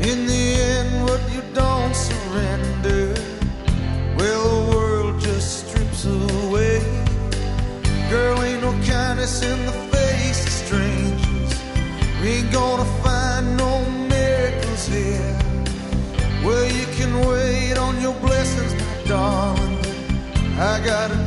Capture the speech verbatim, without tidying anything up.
In the end, what you don't surrender, well, the world just strips away. Girl, ain't no kindness in the face of strangers. We ain't gonna find no miracles here. Well, you can wait on your blessings, my darling. I got a